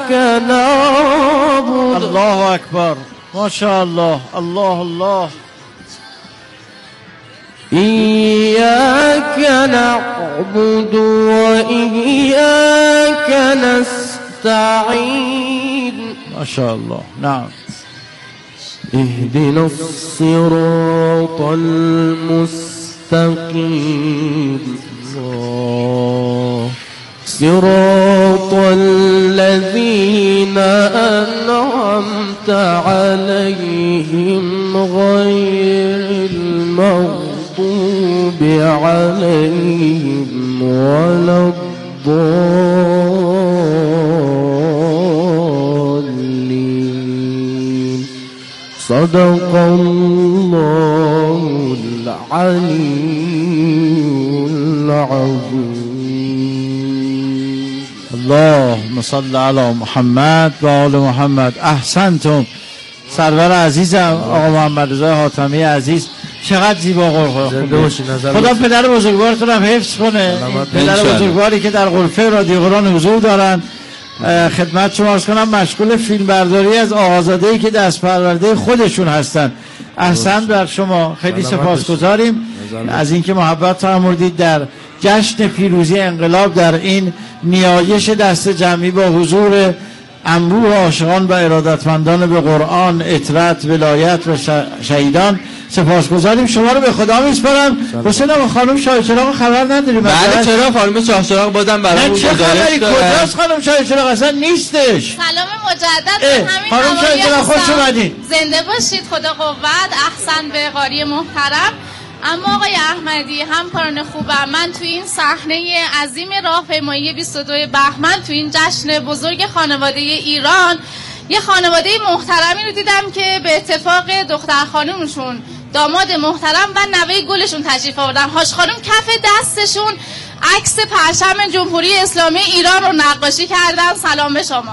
نعبد. الله اکبر، ماشاءالله، الله الله. إياك نعبد وإياك نستعين. ماشاءالله. نعم. اهدنا الصراط المستقيم صراط الذين أنعمت عليهم غير المغضوب عليهم ولا الضالين. صدق الله العلي العظيم. اللهم صل علی محمد و آل محمد. احسنتم. سرور عزیزم آقا محمد رضا حاتمی عزیز، چقدر زیبا قرآن خدا پدر بزرگوارتون هم حفظ کنه. پدر بزرگواری که در غرفه رادیو قرآن حضور دارن. خدمت شما عرض کنم مشغول فیلم برداری از آقازاده‌ای که دست پرورده خودشون هستن. احسن بر شما، خیلی سپاسگزاریم از اینکه محبت فرمودید در جشن پیروزی انقلاب در این نیایش دست جمعی با حضور انبوه عاشقان و ارادتمندان به قرآن، اطرت، ولایت و شهیدان سپاسگزاریم. شما رو به خدا میسپارم. حسین آقا خانم شاه چراغ خبر نداریم؟ بله چرا خانم شاه چراغ بازم برامون گزارش داره. کجاست خانم شاه چراغ؟ اصلا نیستش. سلام مجدد به همین خانم شاه چراغ، خوش اومدین. زنده باشید، خدا قوت. احسن به قاری محترم. اما آقای احمدی، همکاران خوبم، من توی این صحنه عظیم راهپیمایی 22 بهمن توی این جشن بزرگ خانواده ایران یه خانواده محترمی رو دیدم که به اتفاق دختر خانومشون داماد محترم و نوه گلشون تشریف آوردن. هاش خانم کف دستشون عکس پرچم جمهوری اسلامی ایران رو نقاشی کردن. سلام به شما.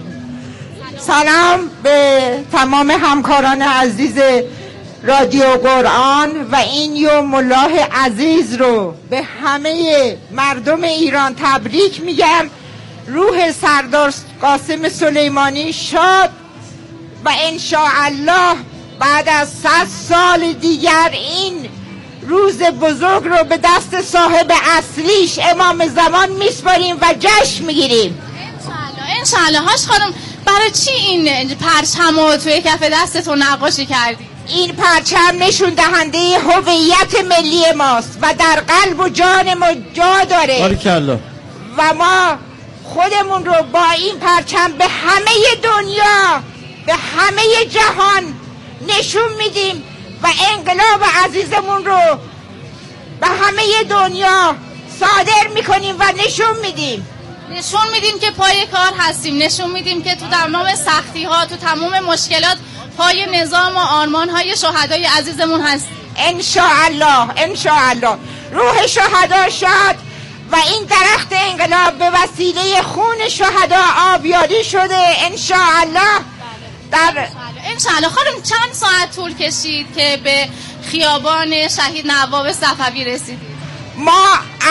سلام به تمام همکاران عزیز رادیو قرآن و این یوم الله عزیز رو به همه مردم ایران تبریک میگم. روح سردار قاسم سلیمانی شاد و انشاءالله بعد از 100 سال دیگر این روز بزرگ رو به دست صاحب اصلیش امام زمان میسپاریم و جشن میگیریم انشاءالله. هاش خانم، برای چی این پرچم رو توی کف دستتون نقاشی کردی؟ این پرچم نشون دهنده هویت ملی ماست و در قلب و جان ما جا داره. بارکالله. و ما خودمون رو با این پرچم به همه دنیا، به همه جهان نشون میدیم و انقلاب عزیزمون رو به همه دنیا صادر میکنیم و نشون میدیم که پای کار هستیم. نشون میدیم که تو تمام سختی ها، تو تمام مشکلات پای نظام و آرمان های شهدای عزیزمون هستیم. انشاءالله. انشاءالله روح شهدا شاد و این درخت انقلاب به وسیله خون شهدا آبیاری شده. انشاءالله. انشاءالله. خانم چند ساعت طول کشید که به خیابان شهید نواب صفوی رسیدید؟ ما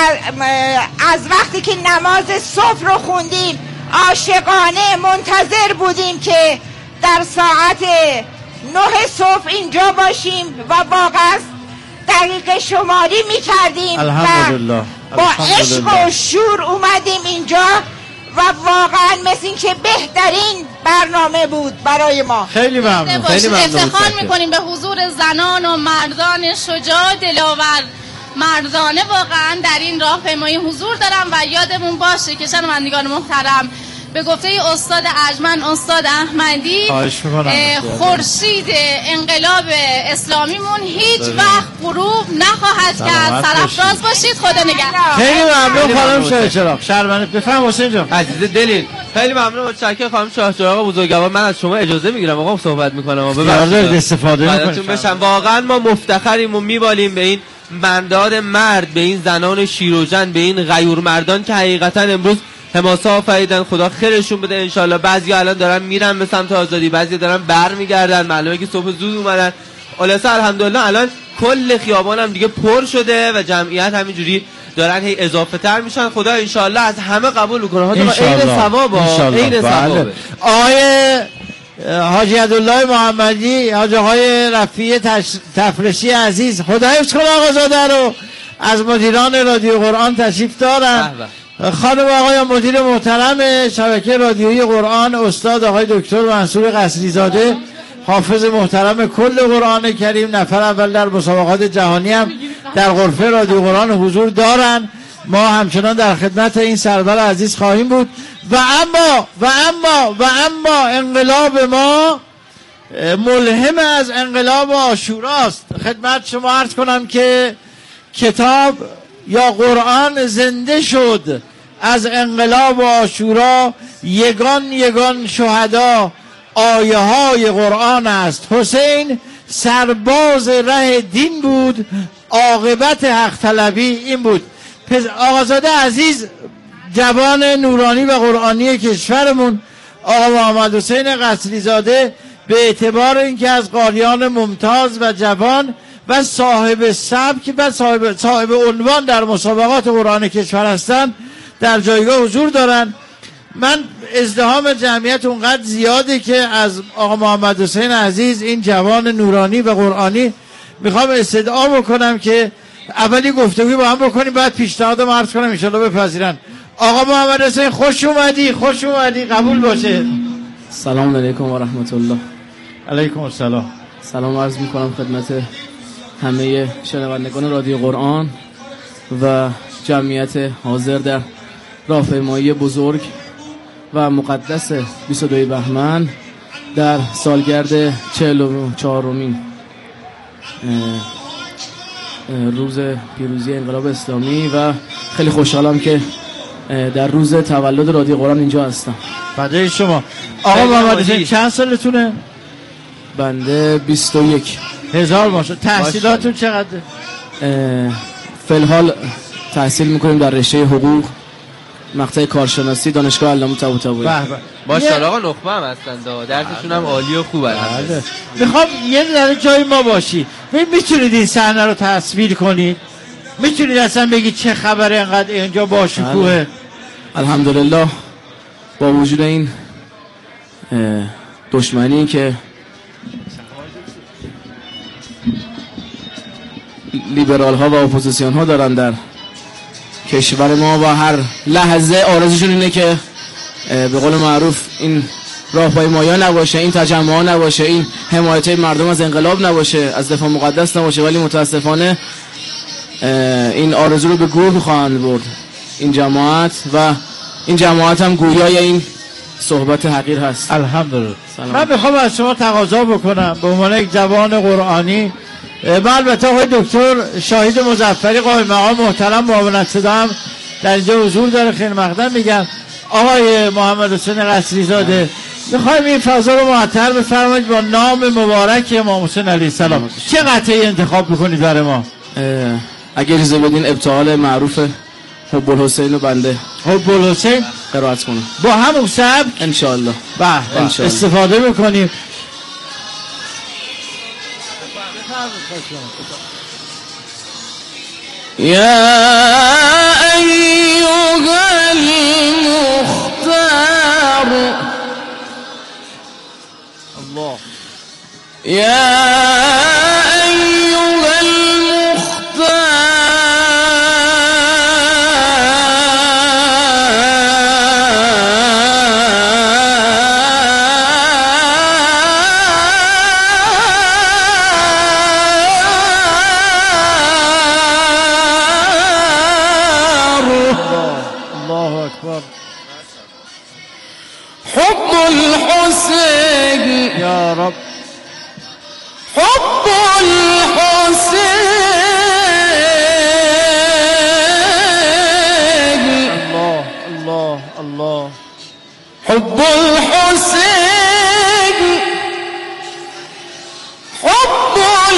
از وقتی که نماز صبح رو خوندیم عاشقانه منتظر بودیم که در ساعت 9 صبح اینجا باشیم و واقعا دقیقه شماری می‌کردیم الحمدلله. با عشق و شور اومدیم اینجا و واقعا مثل این که بهترین برنامه بود برای ما. خیلی ممنون. خیلی ممنون. افتخار میکنیم به حضور زنان و مردان شجاع دلاور مردانه واقعا در این راهپیمایی حضور دارم و یادمون باشه که شنوندگان محترم به گفته استاد ارجمند استاد احمدی خورشید انقلاب اسلامیمون هیچ وقت غروب نخواهد کرد. سرافراز باشید. خدا نگهدار. خیلی ممنون خانم شاه چراغ. شرمنه بفهم حسین جان. عزیز دلین خیلی ممنون. متشکرم خانم شاه چراغ بزرگوار. من از شما اجازه میگیرم آقا صحبت میکنم. ببخشید استفاده میکنم. واقعا ما مفتخریم و میبالیم به این مردان مرد، به این زنان شیروژن، به این غیور مردان که حقیقتا امروز حماسه آفریدن. خدا خیرشون بده انشالله. بعضی الان دارن میرن به سمت آزادی، بعضی دارن برمیگردن. معلومه که صبح زود اومدن. خلاصه الحمدلله الان کل خیابان هم دیگه پر شده و جمعیت همینجوری دارن هی اضافه تر میشن. خدا انشالله از همه قبول میکنه. حاجی انشالله. عین ثواب عین ثواب. آقای حاجی عبدالله محمدی، حاجی آقای رفیع تفرشی عزیز، خدا حفظ کنه آقازاده رو، از مدیران رادیو قرآن تشریف دارن. خانم آقای مدیر محترم شبکه رادیویی قرآن، استاد آقای دکتر منصور قصری زاده، حافظ محترم کل قرآن کریم، نفر اول در مسابقات جهانی هم در غرفه رادیو قرآن حضور دارن. ما همچنان در خدمت این سرور عزیز خواهیم بود. و اما انقلاب ما ملهم از انقلاب عاشوراست. خدمت شما عرض کنم که کتاب یا قرآن زنده شد از انقلاب عاشورا. یگان شهدا آیه های قرآن است. حسین سرباز ره دین بود، عاقبت حق طلبی این بود. آقازاده عزیز جوان نورانی و قرآنی کشورمون، آقا محمد حسین قصری زاده، به اعتبار اینکه از قاریان ممتاز و جوان و صاحب سبک و صاحب عنوان در مسابقات قرآن کشور هستند، در جایگاه حضور دارن. من ازدحام جمعیت اونقدر زیاده که از آقا محمد حسین عزیز، این جوان نورانی و قرآنی، میخوام استدعا بکنم که اولی گفتگوی با هم بکنیم، بعد پیشنهادم عرض کنم انشالله بپذیرن. آقا محمد حسین خوش اومدی قبول باشه. سلام علیکم و رحمت الله. علیکم السلام. سلام عرض میکنم خدمت همه شنوندگان رادیو قرآن و جمعیت حاضر در راهپیمایی بزرگ و مقدس 22 بهمن در سالگرد 44مین روز پیروزی انقلاب اسلامی و خیلی خوشحالم که در روز تولد رادیو قرآن اینجا هستم. فدای شما. آقا محمد حسین چند سالتونه؟ بنده 21. هزار ماشاءالله. تحصیلاتون چقدر؟ فی‌الحال تحصیل میکنیم در رشته حقوق، مقطع کارشناسی، دانشگاه علامه طباطبایی. ماشاءالله آقا نخبه هم هستند، درسشون هم عالی و خوبه. میخوام یه ذره جای ما باشی. میتونید این صحنه رو تصویر کنید؟ میتونید اصلا بگید چه خبره انقدر اینجا با شکوهه؟ الحمدلله با وجود این دشمنی که لیبرال ها و اپوزیسیون ها دارن در کشور ما و هر لحظه آرزوشون اینه که به قول معروف این راهپیمایی نباشه، این تجمع ها نباشه، این حمایت مردم از انقلاب نباشه، از دفاع مقدس نباشه، ولی متاسفانه این آرزو رو به گور خواهند برد این جماعت و این جماعت هم گویای این صحبت حقیر هست. الحمدلله. من بخوام از شما تقاضا بکنم به عنوان یک جوان قرآنی، البته آقای دکتر شاهید مظفری قائم مقام محترم معاونت صدا هم در اینجا حضور داره، خیلی مقدم میگم. آقای محمد حسین قصری زاده، میخوایم این فضا رو معطر بفرمایید با نام مبارک امام حسین علیه السلام. چه قطعی انتخاب میکنید برای ما؟ اگه اجازه بدین ابتهال معروف حب الحسین و بنده حب الحسین قرائت کنم با همون سبک انشاءالله. استفاده میکنیم. یا ایها المختار الله یا حب الحسين يا رب حب الحسين الله الله الله حب الحسين حب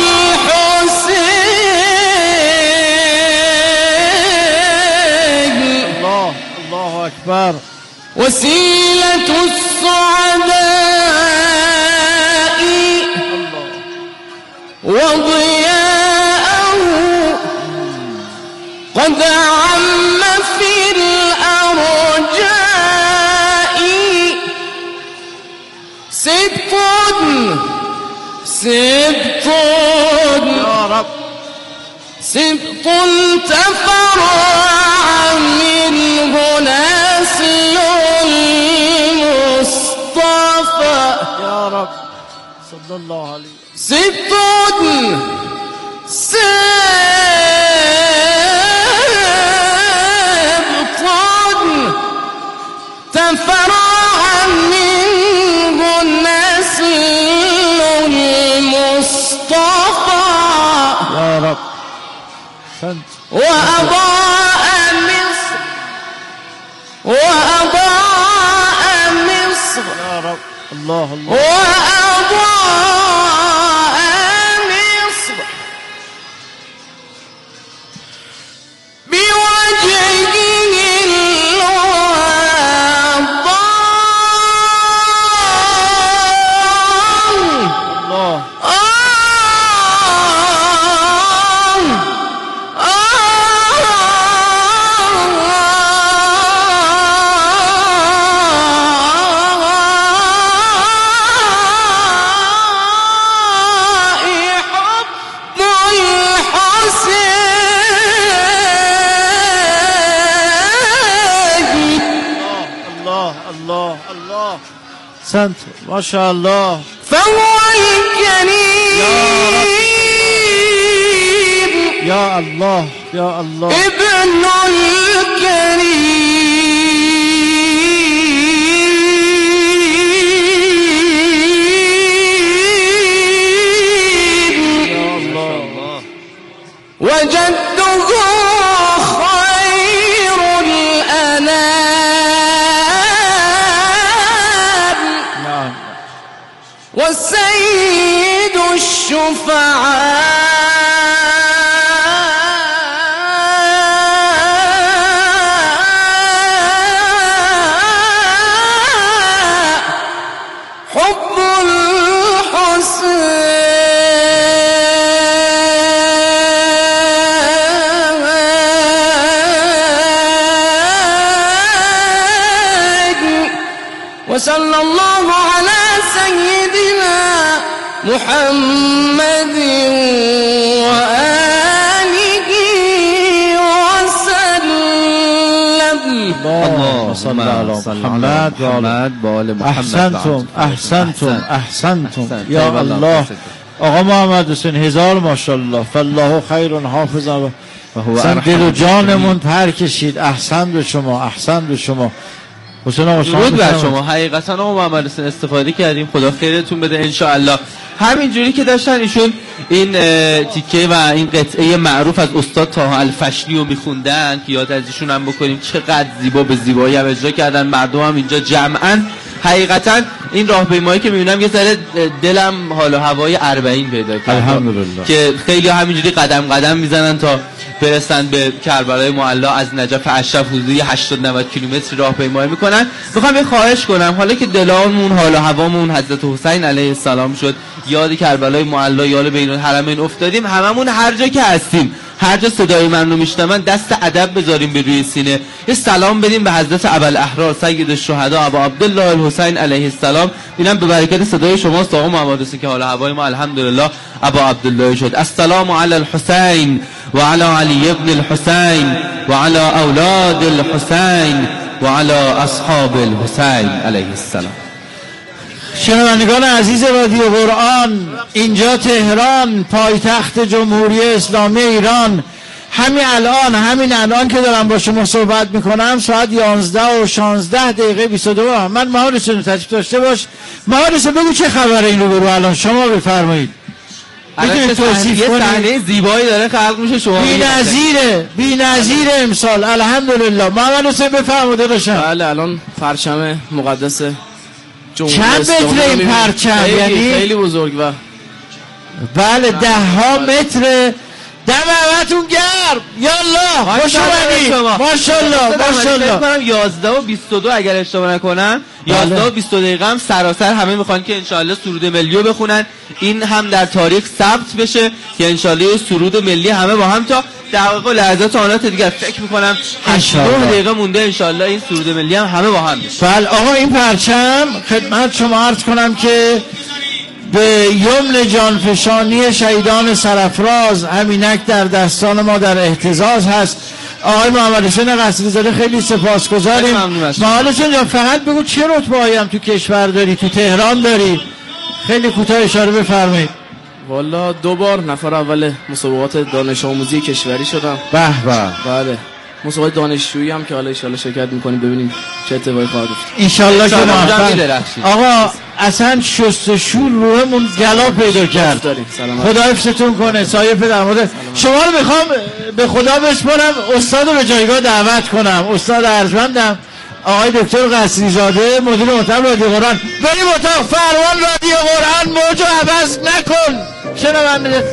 الحسين الله الله أكبر وسيلة السعداء وضياءه قد صدق يا رب صدق تفرع منه نسل المصطفى يا رب صلى الله عليه صدق تفرع منه نسل المصطفى يا رب سنت وأضاء مصر يا رب الله الله وأضاء مصر بوجهه الله الله الله سنت ما شاء الله فهو الكريم يا الله يا الله ابن الكريم يا الله وجده خير الأنام نعم والسيد الشفعاء حب الحسين وصلى الله على سيدنا محمد وآله وسلم اللهم صل على محمد وآل محمد احسنتم یا الله آقا محمد حسین هزار ماشاءالله فالله خیر حافظا و دل و جانمون پر کشید. احسن به شما حسین آقا درود بر شما. حقیقتا آقا محمد حسین استفاده کردیم، خدا خیرتون بده انشاءالله. همینجوری که داشتن ایشون این تیکه و این قطعه معروف از استاد طه الفشلی رو میخوندن که یاد از ایشون هم بکنیم، چقدر زیبا به زیبایی هم اجرا کردن. مردم هم اینجا جمعاً حقیقتا این راهپیمایی که میبینم یه ذره دلم حال و هوای 40 پیدا کرد الحمدلله که خیلی همینجوری قدم میزنن تا برسن به کربلای معلا. از نجف اشرف حدود 80-90 کیلومتر راهپیمایی میکنن. میخوام یه خواهش کنم، حالا که دلامون حال و هوامون حضرت حسین علیه السلام شد، یاد کربلای معلا، یاد بین الحرمین افتادیم، هممون هر جا که هستیم، هر جا صدای من رو میشنون، دست ادب بذاریم به روی سینه، یه سلام بدیم به حضرت ابوالاحرار سید الشهدا ابا عبدالله الحسین علیه السلام. اینم به برکت صدای شماست آقا محمد حسین که حالا هوای ما الحمدلله ابا عبدالله شد. السلام علی الحسین و علی علی ابن الحسین و علی اولاد الحسین و علی اصحاب الحسین علیه السلام. شنوندگان عزیز رادیو قرآن، اینجا تهران، پایتخت جمهوری اسلامی ایران، همین الان که دارم با شما صحبت میکنم ساعت 11 و 16 دقیقه 22. من محمد حسین تشریف داشته باش. محمد حسین بگو چه خبره این رو الان شما بفرمایید. یه صحنه زیبایی داره خلق میشه. شما بی‌نظیر امسال الحمدلله. محمد حسین بفرمایید داشتم. بله الان پرچم مقدس چند متر این پرچم؟ یعنی خیلی بزرگ و بله 10 متر دمتون گرم. یالله خوش اومدید. ماشاءالله ماشاءالله. فکر کنم 11 و 22 اگر اشتباه نکنم 11 و 22 دقیقه هم سراسر همه میخوان که انشالله سرود ملی رو بخونن، این هم در تاریخ ثبت بشه که انشالله سرود ملی همه با هم تا دقایق و لحظات آنات دیگر فکر میکنم 8 دقیقه مونده انشالله این سرود ملی هم همه با هم بشه. بله آقا این پرچم خدمت شما عرض کنم که به یمن جانفشانی شهیدان سرافراز همینک در دستان ما در احتزاز هست. آقای محمد حسین قصری زاده خیلی سپاسگزاریم. محمد حسین جان فقط بگو چه رتبه‌ای هم تو کشور داری، تو تهران داری، خیلی کوتاه اشاره بفرمایید. والا 2 بار نفر اول مسابقات دانش آموزی کشوری شدم. به به. بله مسابقات دانشجویی هم که حالا ان شاءالله شرکت می‌کنیم ببینیم چه اتفاقی خواهد افتاد. ان شاءالله که موفق. آقا اصلا شستشو روحمون گلا پیدا کرد. خدا حفظتون کنه. سایه پدر مادر شما رو میخوام به خدا بسپارم، استاد رو به جایگاه دعوت کنم. استاد ارجمندم آقای دکتر قصری زاده مدیر محترم رادیو قرآن. بریم اتاق فرمان رادیو قرآن. موجو عوض نکن شنونده.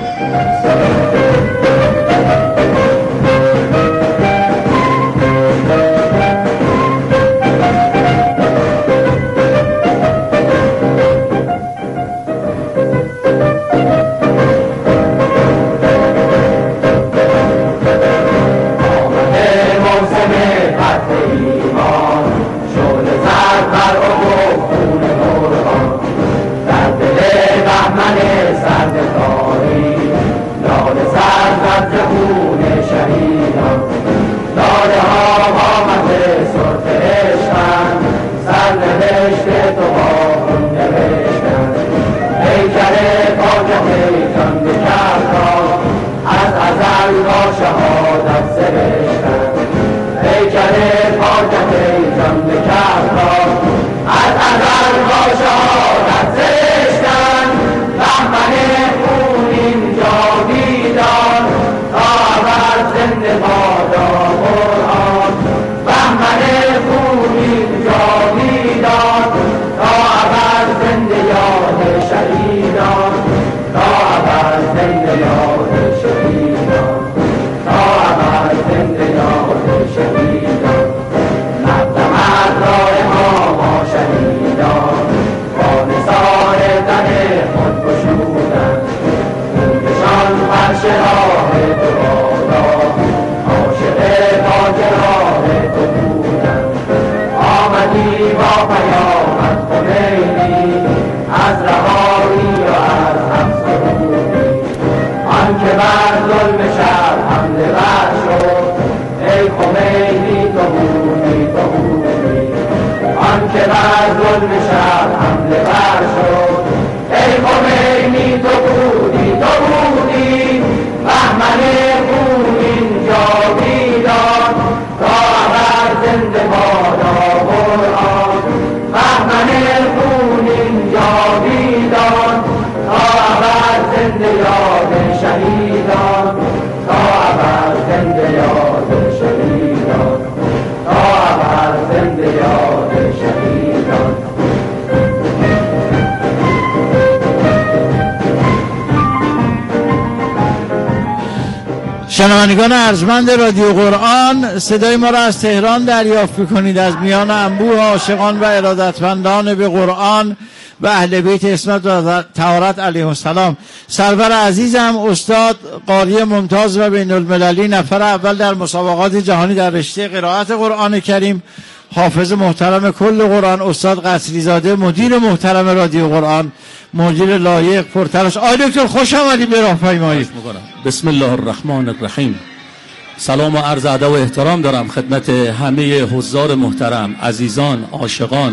شنوندگان ارجمند رادیو قرآن، صدای ما را از تهران دریافت می‌کنید، از میان انبوه عاشقان و ارادتمندان به قرآن و اهل بیت عصمت و طهارت علیهم السلام. سرور عزیزم استاد قاری ممتاز و بین المللی، نفر اول در مسابقات جهانی در رشته قرائت قرآن کریم، حافظ محترم کل قرآن، استاد قصری زاده مدیر محترم رادیو قرآن، مدیر لایق پرتلاش. آقای دکتر خوش آمدید به راهپیمایی. بسم الله الرحمن الرحیم. سلام و عرض ادب و احترام دارم خدمت همه حضار محترم، عزیزان، عاشقان،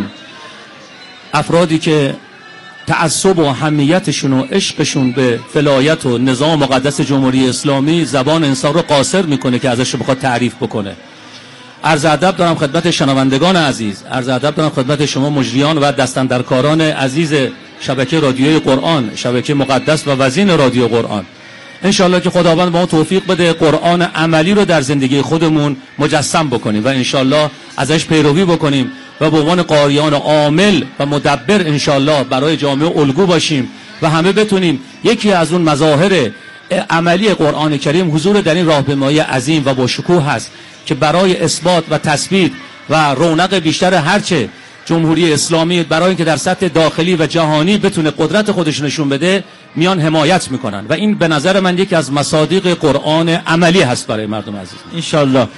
افرادی که تعصب و اهمیتشون و عشقشون به ولایت و نظام مقدس جمهوری اسلامی زبان انسان رو قاصر میکنه که ازش بخواد تعریف بکنه. عرض ادب دارم خدمت شنوندگان عزیز، عرض ادب دارم خدمت شما مجریان و دستاندرکاران عزیز شبکه رادیوی قرآن، شبکه مقدس و وزین رادیو قرآن. انشالله که خداوند ما توفیق بده قرآن عملی رو در زندگی خودمون مجسم بکنیم و انشالله ازش پیروی بکنیم و به عنوان قاریان عامل و مدبر انشالله برای جامعه الگو باشیم و همه بتونیم یکی از اون مظاهر عملی قرآن کریم حضور در این راهپیمایی عظیم و با شکوه هست که برای اثبات و تثبیت و رونق بیشتر هرچه جمهوری اسلامی برای اینکه در سطح داخلی و جهانی بتونه قدرت خودش نشون بده میان حمایت میکنن و این به نظر من یکی از مصادیق قرآن عملی هست برای مردم عزیز. انشالله.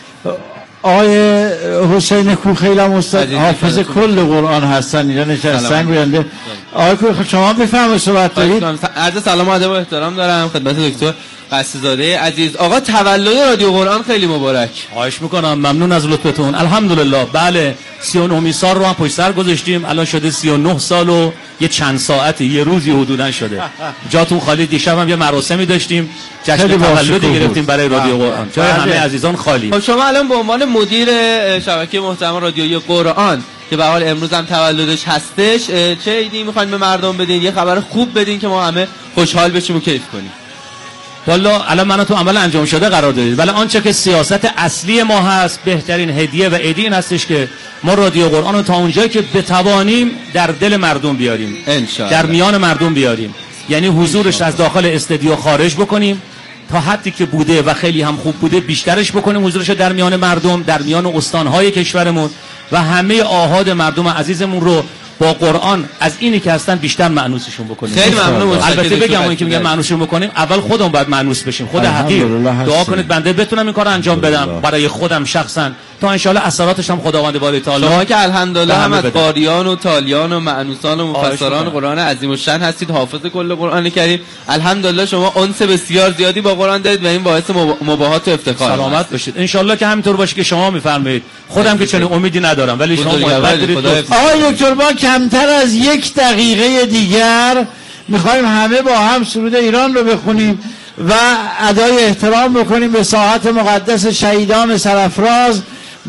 آقای حسین کوخیل هم استاد حافظ کل قرآن هستن، اینجا نشستن گوینده. آقای کوخیل شما بفرمایید صحبت دارید. عرض سلام و ادب و احترام دارم خدمت دکتر قصی‌زاده عزیز. آقا تولد رادیو قرآن خیلی مبارک. خواهش میکنم، ممنون از لطفتون. الحمدلله. بله 39 سال رو هم پشت سر گذاشتیم، الان شده 39 سال و یه چند ساعتی، یه روزی حدوداً شده. جاتون خالی. دیشب هم یه مراسمی داشتیم، جشن تولد گرفتیم برای رادیو قرآن. جای همه عزیزان خالی. خب شما الان به عنوان مدیر شبکه محترم رادیویی قرآن که به حال امروز هم تولدش هستش، چه ایدی میخواین به مردم بدین؟ یه خبر خوب بدین که ما همه خوشحال بشیم و کیف کنیم. والا الان منو تو عمل انجام شده قرار دادید، ولی آنچه که سیاست اصلی ما هست، بهترین هدیه و عیدی این هستش که ما رادیو قرآن رو تا اونجایی که بتوانیم در دل مردم بیاریم، در میان مردم بیاریم، یعنی حضورش از داخل استودیو خارج بکنیم تا حدی که بوده و خیلی هم خوب بوده بیشترش بکنیم، حضورش در میان مردم، در میان استانهای کشورمون و همه آحاد مردم عزیزمون رو با قرآن از اینی که هستن بیشتر مانوسشون بکنیم. خیلی ممنون. البته بگم اون که میگن مانوسشون بکنیم، اول خودمون باید مانوس بشیم. خود حقیر دعا کنید بنده بتونم این کارو انجام بدم برای خودم شخصا، تا ان شاءالله اثراتش هم خداوند باری تعالی. شما که الحمدلله هم از قاریان و تالیان و مانوسان و مفسران قرآن عظیم الشأن هستید، حافظ کل قرآن کریم، الحمدلله شما انس بسیار زیادی با قرآن دارید و این باعث مباهات و افتخار. سلامت باشید. ان شاءالله که همینطور باشه که شما میفرمایید. خودم که چنین امیدی ندارم، ولی شما محبت دارید. آقای دکتر ما کمتر از 1 دقیقه دیگر میخوایم همه با هم سرود ایران رو بخونیم و ادای احترام بکنیم به ساحت مقدس شهیدان سرافراز،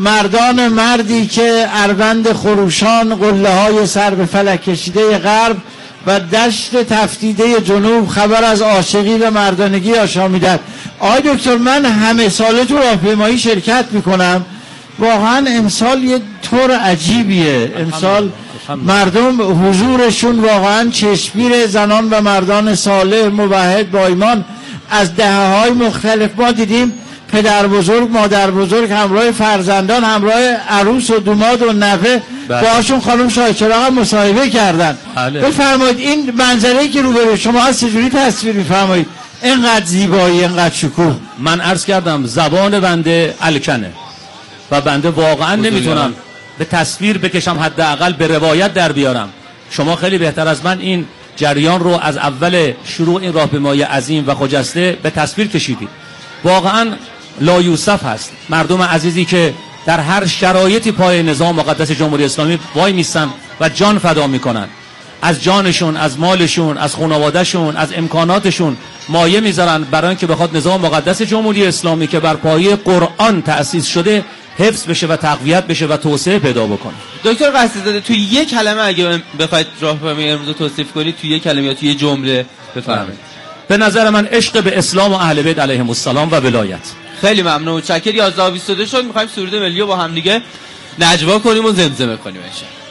مردی که اروند خروشان، قله های سر به فلک کشیده غرب و دشت تفتیده جنوب خبر از عاشقی و مردانگی آشامیدند. آقای دکتر من همه ساله تو راهپیمایی شرکت میکنم، واقعا امسال یه طور عجیبیه. امسال مردم حضورشون واقعا چشمگیر زنان و مردان صالح موحد با ایمان از دهه‌های مختلف. ما دیدیم پدر بزرگ، مادر بزرگ همراه فرزندان، همراه عروس و دوماد و نوه باهاشون خانم شاهچراغ هم مصاحبه کردن. بفرمایید این منظره‌ای که روبروی شما هست چجوری تصویر می‌فرمایید؟ اینقدر زیبایی، اینقدر شکوه. من عرض کردم زبان بنده الکنه و بنده واقعا نمیتونم به تصویر بکشم، حداقل به روایت در بیارم. شما خیلی بهتر از من این جریان رو از اول شروع این راهپیمایی عظیم و خجسته به تصویر کشیدید. واقعا لایوسف هست مردم عزیزی که در هر شرایطی پای نظام مقدس جمهوری اسلامی وای میستن و جان فدا میکنن، از جانشون، از مالشون، از خانوادهشون، از امکاناتشون مایه میذارن برای اینکه بخواد نظام مقدس جمهوری اسلامی که بر پایه قرآن تأسیس شده حفظ بشه و تقویت بشه و توسعه پیدا بکنه. دکتر قصی‌زاده توی یک کلمه اگه بخواید راهپیمایی امروز توصیف کنید، توی یک کلمه یا توی یه جمله بفرمایید. به نظر من عشق به اسلام و اهل بیت علیهم السلام و ولایت. خیلی ممنون. چکر 11:22 شد. می‌خوایم سرود ملی رو با هم دیگه نجوا کنیم و زمزمه کنیم ان شاء الله.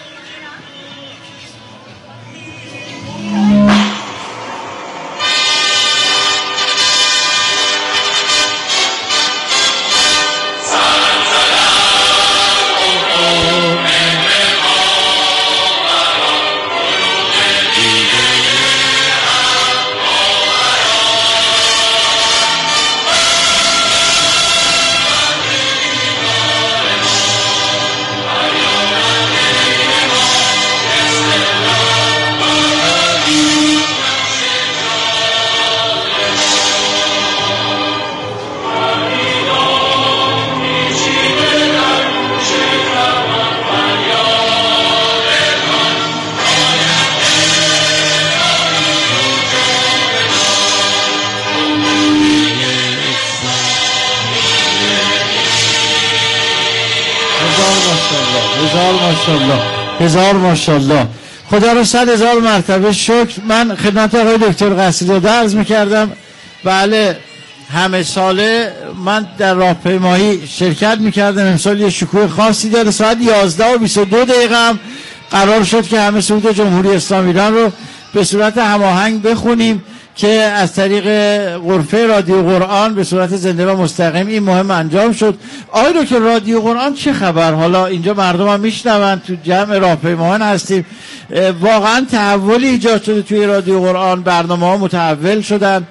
هزار ماشاءالله. خدا رو 100,000 مرتبه شکر. من خدمت آقای دکتر قصی‌زاده عرض می‌کردم بله همه ساله من در راهپیمایی شرکت می‌کردم. امسال یه شکوه خاصی داره. ساعت 11:22 هم قرار شد که همه سرود جمهوری اسلامی ایران رو به صورت هماهنگ بخونیم که از طریق غرفه رادیو قرآن به صورت زنده و مستقیم این مهم انجام شد. آقای دکتر، رادیو قرآن چه خبر؟ حالا اینجا مردم هم میشنون، تو جمع راهپیماهان هستیم، واقعا تحولی ایجاد شده توی رادیو قرآن، برنامه ها متحول شدن.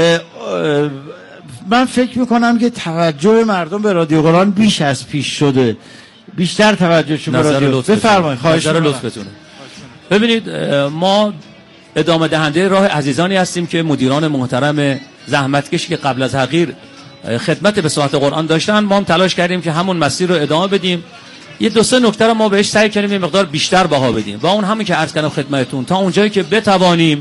من فکر میکنم که توجه مردم به رادیو قرآن بیش از پیش شده، بیشتر توجهشون به رادیو. بفرمایید، خواهش می‌کنم. لطفتونه. ببینید، ما ادامه دهنده راه عزیزانی هستیم که مدیران محترم زحمتکشی که قبل از حقیر خدمت به ساعت قرآن داشتن، ما هم تلاش کردیم که همون مسیر رو ادامه بدیم. یه دو سه نکته رو ما بهش سعی کردیم یه مقدار بیشتر بها بدیم و اون همین که عرض کردم خدمتتون، تا اونجایی که بتوانیم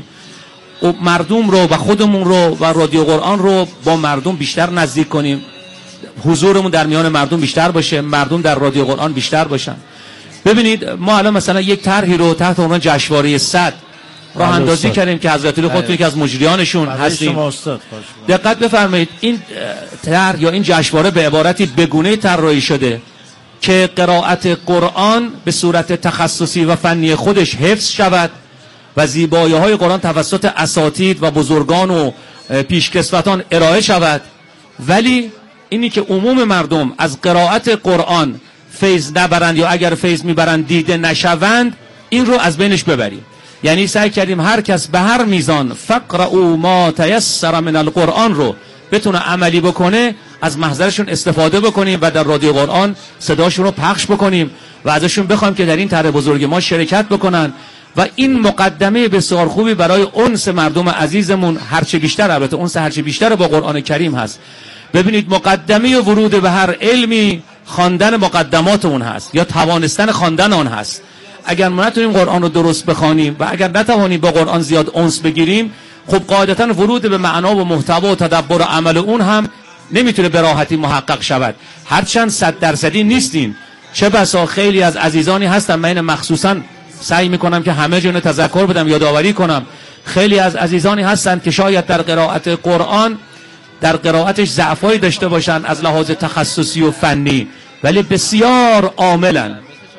مردم رو و خودمون رو و رادیو قرآن رو با مردم بیشتر نزدیک کنیم، حضورمون در میان مردم بیشتر باشه، مردم در رادیو قرآن بیشتر باشن. ببینید، ما الان مثلا یک طرحی رو تحت عنوان جشنواره 100 راه اندازی کردیم که حضرت علی خودتون یکی از مجریانشون هستیم. دقت بفرمایید، این طرح یا این جشنواره به عبارتی بگونه طراحی شده که قرائت قرآن به صورت تخصصی و فنی خودش حفظ شود و زیبایی‌های قرآن توسط اساتید و بزرگان و پیشکسوتان ارائه شود، ولی اینی که عموم مردم از قرائت قرآن فیض نبرند یا اگر فیض میبرند دیده نشوند، این رو از بینش ببریم. یعنی سعی کردیم هر کس به هر میزان فقرؤوا ما تیسر من القرآن رو بتونه عملی بکنه، از محضرشون استفاده بکنیم و در رادیو قرآن صداشون رو پخش بکنیم و ازشون بخوایم که در این طرح بزرگ ما شرکت بکنن و این مقدمه بسیار خوبی برای انس مردم عزیزمون هرچه بیشتر، البته انس هرچه بیشتر با قرآن کریم هست. ببینید، مقدمه ورود به هر علمی خواندن مقدمات اون هست یا توانستن خواندن آن هست. اگر ما نتونیم قرآن رو درست بخوانیم و اگر نتوانیم با قرآن زیاد انس بگیریم، خب قاعدتا ورود به معنا و محتوا و تدبر و عمل اون هم نمیتونه به راحتی محقق شود. هرچند 100% نیستین، چه بسا خیلی از عزیزانی هستن، من مخصوصا سعی میکنم که همه جون تذکر بدم، یادآوری کنم، خیلی از عزیزانی هستن که شاید در قرائت قرآن در قرائتش ضعفایی داشته باشن از لحاظ تخصصی و فنی، ولی بسیار عاملن،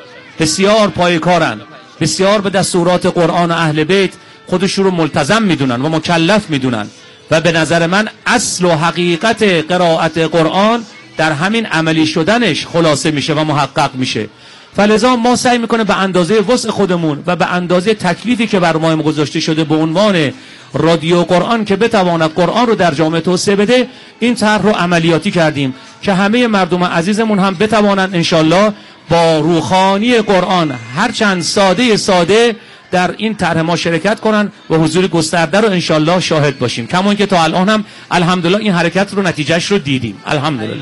بسیار پایکارن، بسیار به دستورات قرآن و اهل بیت خودشون رو ملتزم میدونن و مکلف میدونن و به نظر من اصل و حقیقت قرائت قرآن در همین عملی شدنش خلاصه میشه و محقق میشه. فلذا ما سعی میکنه به اندازه وسع خودمون و به اندازه تکلیفی که بر ما گذاشته شده به عنوان رادیو قرآن که بتواند قرآن رو در جامعه توسعه بده، این طرح رو عملیاتی کردیم که همه مردم عزیزمون هم بتوانند انشالله با روحانی قرآن هرچند ساده در این طرح ما شرکت کنن و حضور گسترده رو انشالله شاهد باشیم، کما اینکه تا الان هم الحمدلله این حرکت رو نتیجهش رو دیدیم. الحمدلله.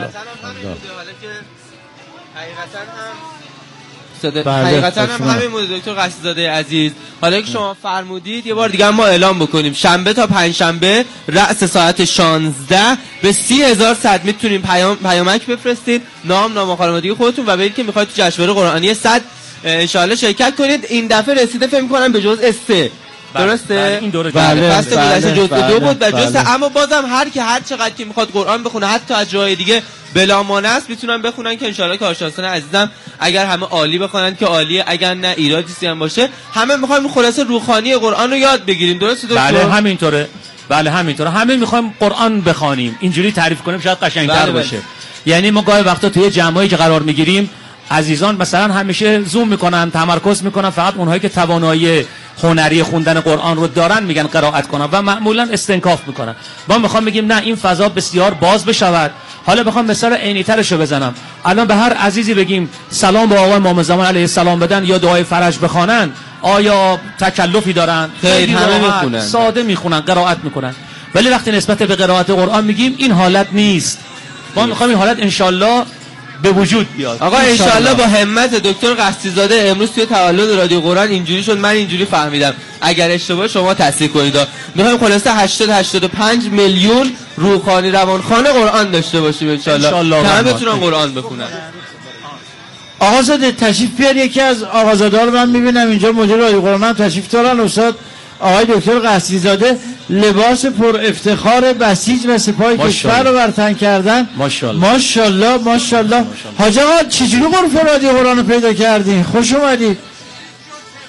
حقیقتا هم همین بود دکتر قصی‌زاده عزیز. حالا که شما فرمودید یه بار دیگه ما اعلام بکنیم، شنبه تا پنجشنبه رأس ساعت 16 به 30,000 صد میتونین پیامک بفرستید، نام مخالفتی خودتون و بگید که میخواید تو جشنواره قرآنی 100 انشاءالله شرکت کنید. این دفعه رسیده فکر می‌کنم به جزء 3. درسته؟ این دوره فصل گذشته جزء 2 بود و جزء، اما بازم هر چقدر که میخواد قرآن بخونه حتی از جای دیگه بلا مانع است میتونن بخونن که انشالله کارشناسان عزیزم اگر همه عالی بخونن که عالیه، اگر نه ایرادی هم باشه، همه میخوایم خلاصه روحانی قرآن رو یاد بگیریم. درسته دکتر؟ بله همینطوره، بله همینطوره، همه میخوایم قرآن بخوانیم، اینجوری تعریف کنیم شاید قشنگتر باشه. یعنی ما گاهی وقتا توی جمعایی که قرار میگیریم عزیزان مثلا همیشه زوم میکنن، تمرکز میکنن، فقط اونهایی که توانایی هنری خوندن قرآن رو دارن میگن قرائت کنن و معمولا استنکاف میکنن. ما میخوام بگیم نه، این فضا بسیار باز بشود. حالا بخوام مثال عینی ترش رو بزنم، الان به هر عزیزی بگیم سلام به آقای امام زمان علیه السلام بدن یا دعای فرج بخوانن، آیا تکلفی دارن؟ خیلی همه میخونن، ساده میخونن، قرائت میکنن. ولی وقتی نسبت به قرائت قرآن میگیم این حالت نیست. ما میخوایم این حالت انشالله به وجود بیاد. آقا انشالله با همت دکتر قصی‌زاده امروز توی تولد رادیو قرآن اینجوری شد، من اینجوری فهمیدم، اگر اشتباه شما تصحیح کنید. میخوایم خلاصه 85 میلیون روحانی روانخوان قرآن داشته باشیم انشالله که همه بتونن قرآن بخونن. آقازاده تشریف بیار، یکی از آقازاده رو من میبینم اینجا مدیر رادیو قرآن هم تشریف دارن، استاد آقای دکتر قصی‌زاده لباس پر افتخار بسیج و سپاه کشور رو بر تن کردن. ماشاءالله ماشاءالله ماشاءالله. حاج آقا چجوری غرفه رادیو قرآن رو پیدا کردین؟ خوش اومدید.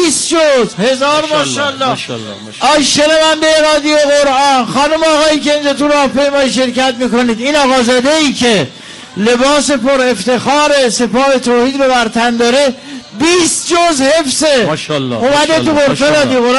20 جز 1000 ماشاءالله. ماشاءالله. آی شنونده رادیو قرآن، خانم آقایی که اینجا تو راهپیمایی شرکت میکنید، این آقازاده ای که لباس پر افتخار سپاه توحید رو بر تن داره 20 جز حفظه. ماشاءالله. اومده تو غرفه رادیو قرآن